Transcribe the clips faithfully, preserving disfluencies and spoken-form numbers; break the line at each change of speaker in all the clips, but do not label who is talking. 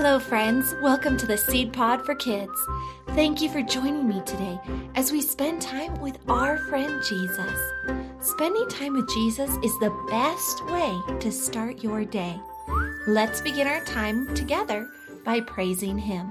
Hello, friends. Welcome to the Seed Pod for Kids. Thank you for joining me today as we spend time with our friend Jesus. Spending time with Jesus is the best way to start your day. Let's begin our time together by praising Him.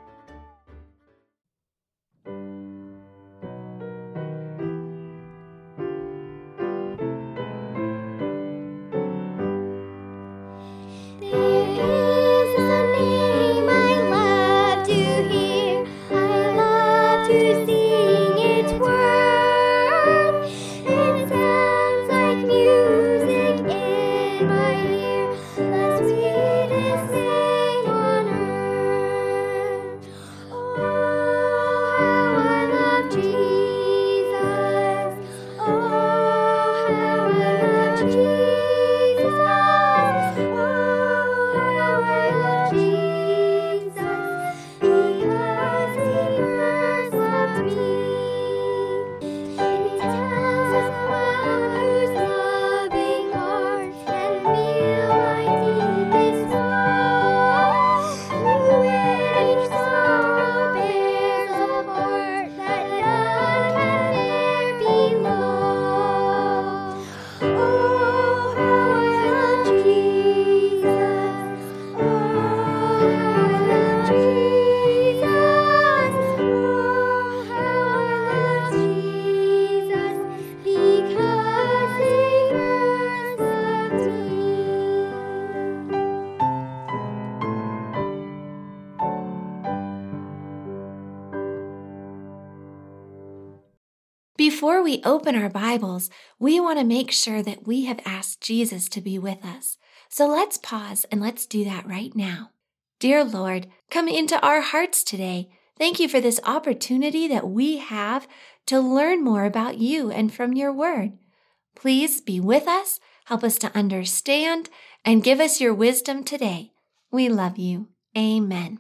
Before we open our Bibles, we want to make sure that we have asked Jesus to be with us. So let's pause and let's do that right now. Dear Lord, come into our hearts today. Thank you for this opportunity that we have to learn more about you and from your word. Please be with us, help us to understand, and give us your wisdom today. We love you. Amen.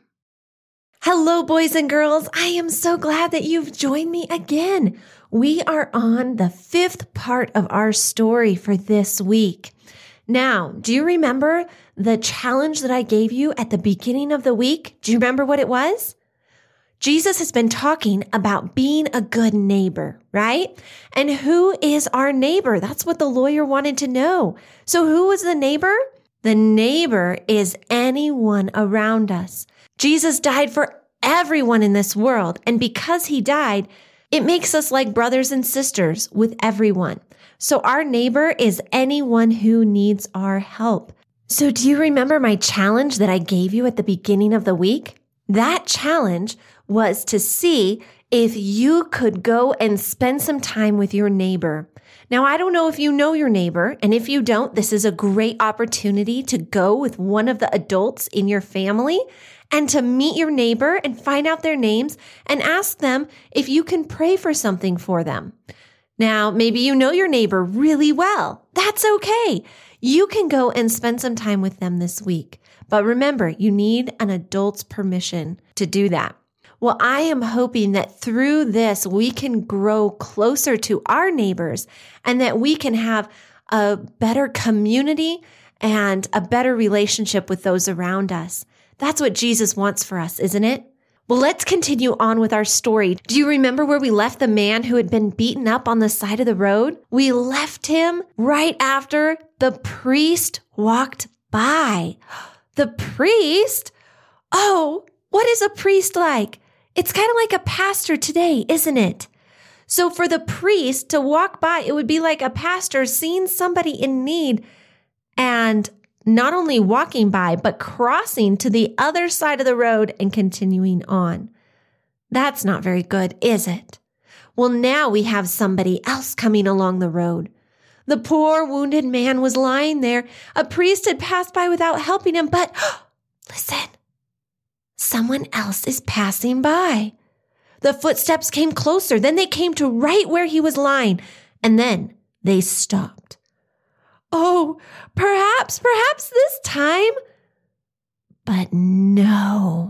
Hello, boys and girls. I am so glad that you've joined me again. We are on the fifth part of our story for this week. Now, do you remember the challenge that I gave you at the beginning of the week? Do you remember what it was? Jesus has been talking about being a good neighbor, right? And who is our neighbor? That's what the lawyer wanted to know. So who was the neighbor? The neighbor is anyone around us. Jesus died for everyone in this world, and because he died, it makes us like brothers and sisters with everyone. So our neighbor is anyone who needs our help. So do you remember my challenge that I gave you at the beginning of the week? That challenge was to see if you could go and spend some time with your neighbor. Now, I don't know if you know your neighbor, and if you don't, this is a great opportunity to go with one of the adults in your family and to meet your neighbor and find out their names and ask them if you can pray for something for them. Now, maybe you know your neighbor really well. That's okay. You can go and spend some time with them this week. But remember, you need an adult's permission to do that. Well, I am hoping that through this, we can grow closer to our neighbors and that we can have a better community and a better relationship with those around us. That's what Jesus wants for us, isn't it? Well, let's continue on with our story. Do you remember where we left the man who had been beaten up on the side of the road? We left him right after the priest walked by. The priest? Oh, what is a priest like? It's kind of like a pastor today, isn't it? So for the priest to walk by, it would be like a pastor seeing somebody in need and not only walking by, but crossing to the other side of the road and continuing on. That's not very good, is it? Well, now we have somebody else coming along the road. The poor wounded man was lying there. A priest had passed by without helping him, but listen, someone else is passing by. The footsteps came closer. Then they came to right where he was lying, and then they stopped. Oh, perhaps, perhaps this time. But no.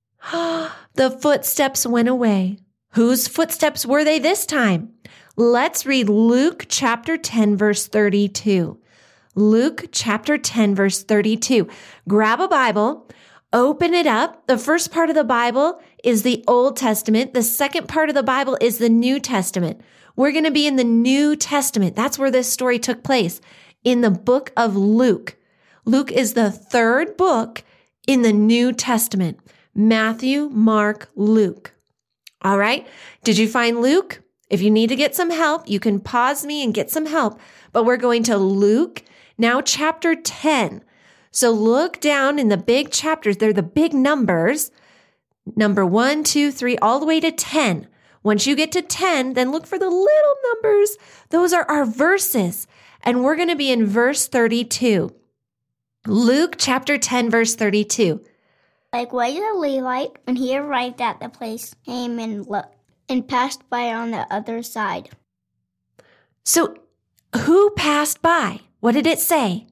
The footsteps went away. Whose footsteps were they this time? Let's read Luke chapter ten, verse thirty-two. Luke chapter ten, verse thirty-two. Grab a Bible, Open it up. The first part of the Bible is the Old Testament. The second part of the Bible is the New Testament. We're going to be in the New Testament. That's where this story took place, in the book of Luke. Luke is the third book in the New Testament. Matthew, Mark, Luke. All right. Did you find Luke? If you need to get some help, you can pause me and get some help. But we're going to Luke, now chapter ten. So look down in the big chapters. They're the big numbers. Number one, two, three, all the way to ten. Once you get to ten, then look for the little numbers. Those are our verses. And we're going to be in verse thirty-two. Luke chapter ten, verse thirty-two.
Likewise, a Levite, when he arrived at the place, came and looked and passed by on the other side.
So who passed by? What did it say?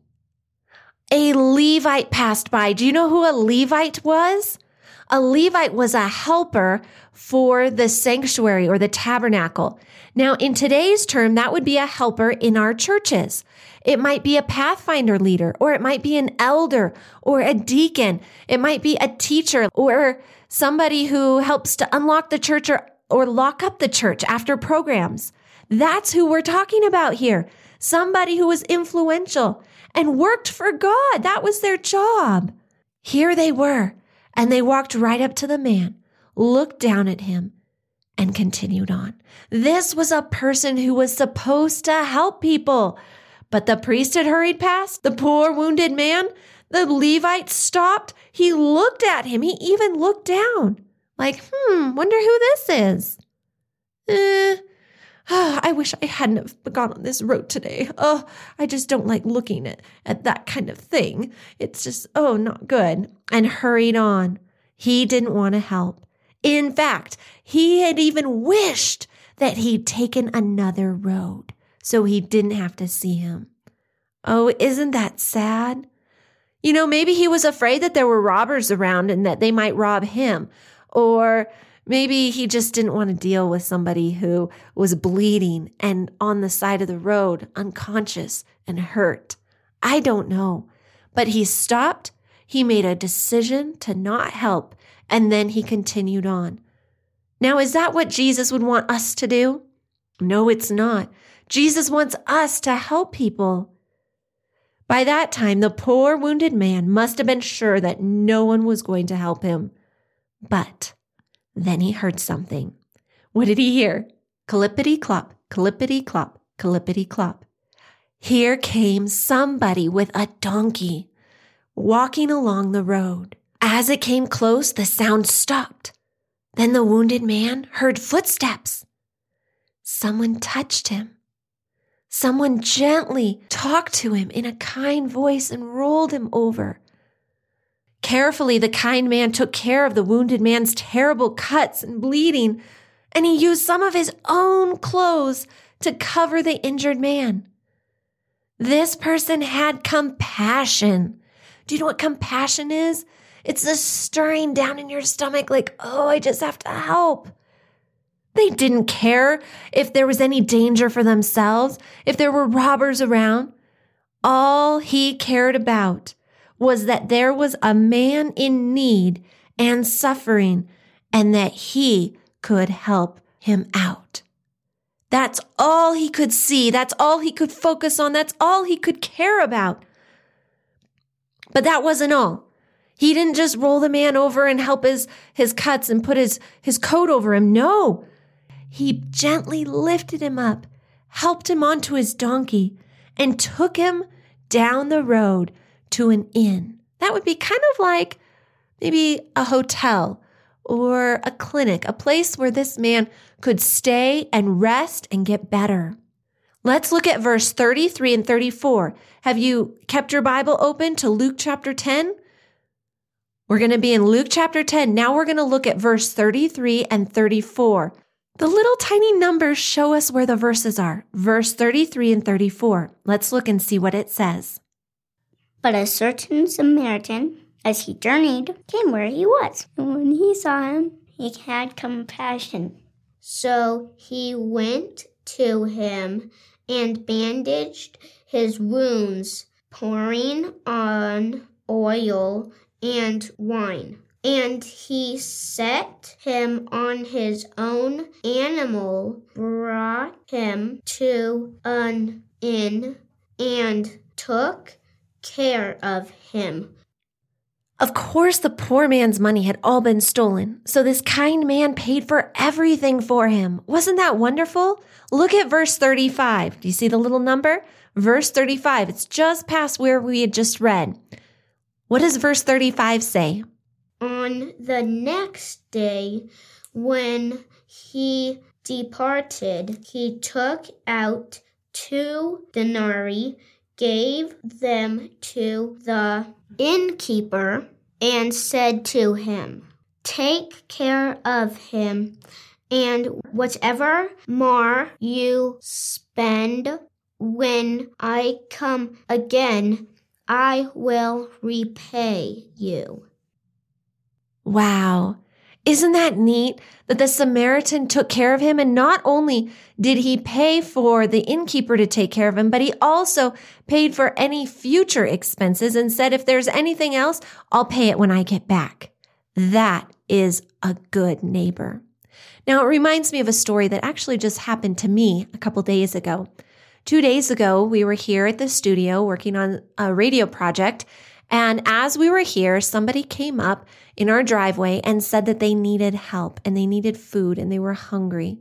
A Levite passed by. Do you know who a Levite was? A Levite was a helper for the sanctuary or the tabernacle. Now, in today's term, that would be a helper in our churches. It might be a Pathfinder leader, or it might be an elder or a deacon. It might be a teacher or somebody who helps to unlock the church or, or lock up the church after programs. That's who we're talking about here. Somebody who was influential and worked for God. That was their job. Here they were, and they walked right up to the man, looked down at him, and continued on. This was a person who was supposed to help people. But the priest had hurried past, the poor wounded man. The Levite stopped. He looked at him. He even looked down. Like, hmm, wonder who this is. Eh, oh, I wish I hadn't have gone on this road today. Oh, I just don't like looking at, at that kind of thing. It's just, oh, not good. And hurried on. He didn't want to help. In fact, he had even wished that he'd taken another road so he didn't have to see him. Oh, isn't that sad? You know, maybe he was afraid that there were robbers around and that they might rob him. Or maybe he just didn't want to deal with somebody who was bleeding and on the side of the road, unconscious and hurt. I don't know. But he stopped. He made a decision to not help. And then he continued on. Now, is that what Jesus would want us to do? No, it's not. Jesus wants us to help people. By that time, the poor wounded man must have been sure that no one was going to help him. But then he heard something. What did he hear? Clippity-clop, clippity-clop, clippity-clop. Here came somebody with a donkey walking along the road. As it came close, the sound stopped. Then the wounded man heard footsteps. Someone touched him. Someone gently talked to him in a kind voice and rolled him over. Carefully, the kind man took care of the wounded man's terrible cuts and bleeding, and he used some of his own clothes to cover the injured man. This person had compassion. Do you know what compassion is? It's the stirring down in your stomach like, oh, I just have to help. They didn't care if there was any danger for themselves, if there were robbers around. All he cared about was that there was a man in need and suffering and that he could help him out. That's all he could see. That's all he could focus on. That's all he could care about. But that wasn't all. He didn't just roll the man over and help his, his cuts and put his, his coat over him. No. He gently lifted him up, helped him onto his donkey, and took him down the road to an inn. That would be kind of like maybe a hotel or a clinic, a place where this man could stay and rest and get better. Let's look at verse thirty-three and thirty-four. Have you kept your Bible open to Luke chapter ten? We're going to be in Luke chapter ten. Now we're going to look at verse thirty-three and thirty-four. The little tiny numbers show us where the verses are. Verse thirty-three and thirty-four. Let's look and see what it says.
But a certain Samaritan, as he journeyed, came where he was. And when he saw him, he had compassion. So he went to him and bandaged his wounds, pouring on oil and wine. And he set him on his own animal, brought him to an inn, and took care of him.
Of course, the poor man's money had all been stolen, so this kind man paid for everything for him. Wasn't that wonderful? Look at verse thirty-five. Do you see the little number? Verse thirty-five. It's just past where we had just read. What does verse thirty-five say?
On the next day, when he departed, he took out two denarii, gave them to the innkeeper, and said to him, "Take care of him, and whatever more you spend, when I come again, I will repay you."
Wow. Isn't that neat that the Samaritan took care of him? And not only did he pay for the innkeeper to take care of him, but he also paid for any future expenses and said, if there's anything else, I'll pay it when I get back. That is a good neighbor. Now, it reminds me of a story that actually just happened to me a couple days ago. Two days ago, we were here at the studio working on a radio project. And as we were here, somebody came up in our driveway and said that they needed help and they needed food and they were hungry.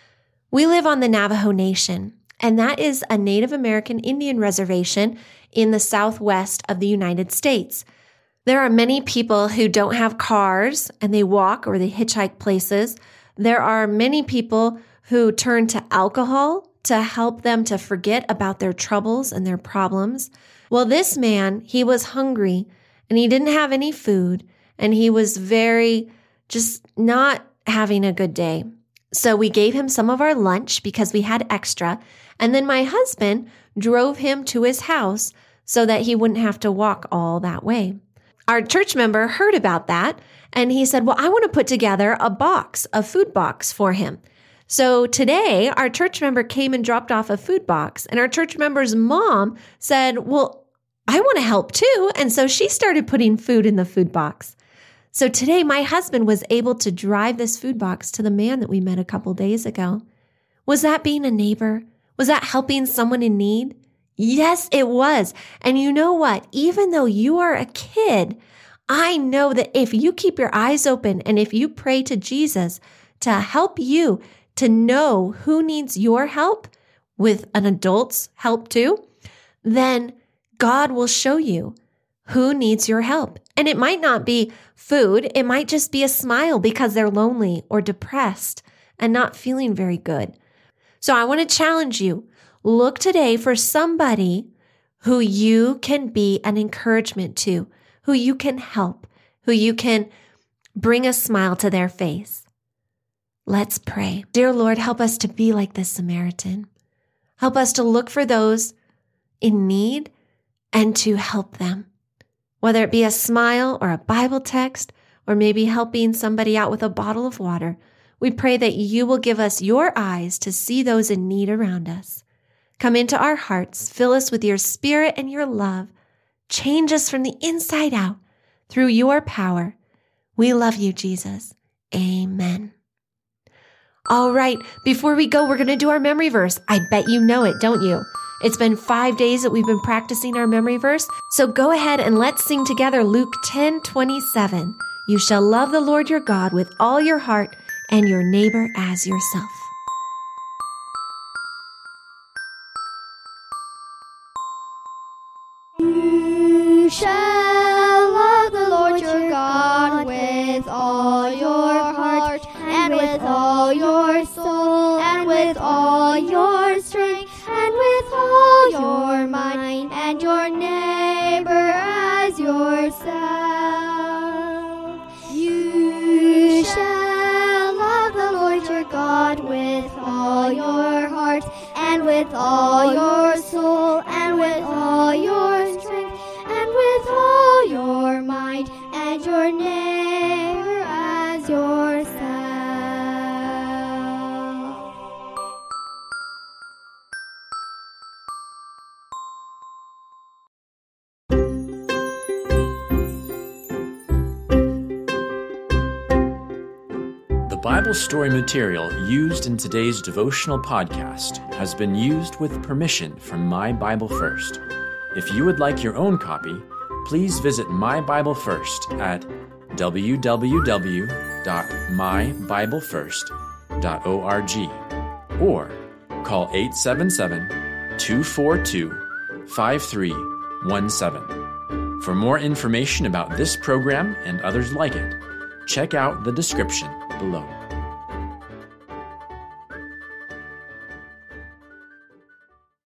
We live on the Navajo Nation, and that is a Native American Indian reservation in the southwest of the United States. There are many people who don't have cars and they walk or they hitchhike places. There are many people who turn to alcohol to help them to forget about their troubles and their problems. Well, this man, he was hungry and he didn't have any food and he was very just not having a good day. So we gave him some of our lunch because we had extra. And then my husband drove him to his house so that he wouldn't have to walk all that way. Our church member heard about that and he said, well, I want to put together a box, a food box for him. So today, our church member came and dropped off a food box, and our church member's mom said, well, I want to help too. And so she started putting food in the food box. So today, my husband was able to drive this food box to the man that we met a couple days ago. Was that being a neighbor? Was that helping someone in need? Yes, it was. And you know what? Even though you are a kid, I know that if you keep your eyes open and if you pray to Jesus to help you to know who needs your help with an adult's help too, then God will show you who needs your help. And it might not be food. It might just be a smile because they're lonely or depressed and not feeling very good. So I want to challenge you. Look today for somebody who you can be an encouragement to, who you can help, who you can bring a smile to their face. Let's pray. Dear Lord, help us to be like this Samaritan. Help us to look for those in need and to help them, whether it be a smile or a Bible text, or maybe helping somebody out with a bottle of water. We pray that you will give us your eyes to see those in need around us. Come into our hearts, fill us with your spirit and your love. Change us from the inside out through your power. We love you, Jesus. Amen. All right, before we go, we're going to do our memory verse. I bet you know it, don't you? It's been five days that we've been practicing our memory verse. So go ahead and let's sing together Luke ten twenty-seven. You shall love the Lord your God with all your heart and your neighbor as yourself.
You shall love the Lord your God with all your heart and with all your soul and with all your strength and with all your mind and your neighbor as yourself. You shall love the Lord your God with all your heart and with all your soul and with all your strength and with all your mind and your neighbor as yourself.
Bible story material used in today's devotional podcast has been used with permission from My Bible First. If you would like your own copy, please visit My Bible First at w w w dot my bible first dot org or call eight seven seven, two four two, five three one seven. For more information about this program and others like it, check out the description below.